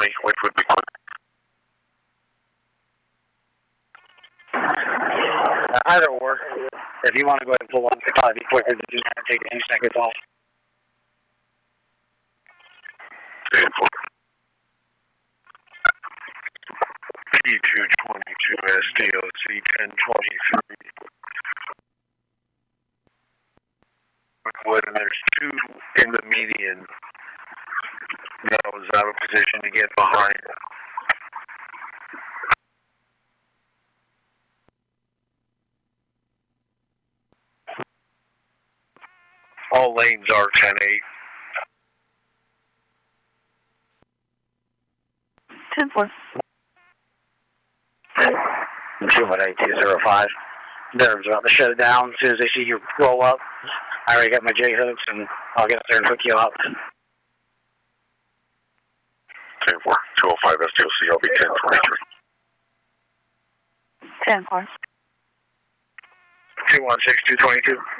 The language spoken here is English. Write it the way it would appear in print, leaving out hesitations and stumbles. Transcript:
me. Which would be quick. Either or. If you want to go ahead and pull one, it'd probably be quicker than just take 10 seconds off. 10-4. P222 SDOC 1023. And there's two in the median that was out of position to get behind. All lanes are 10-8. 10-4. 218-205. They're about to shut it down as soon as they see you roll up. I already got my J-hooks, and I'll get up there and hook you up. 10-4. 205 SDOC. I'll be 10-23. 10-4. 216-222.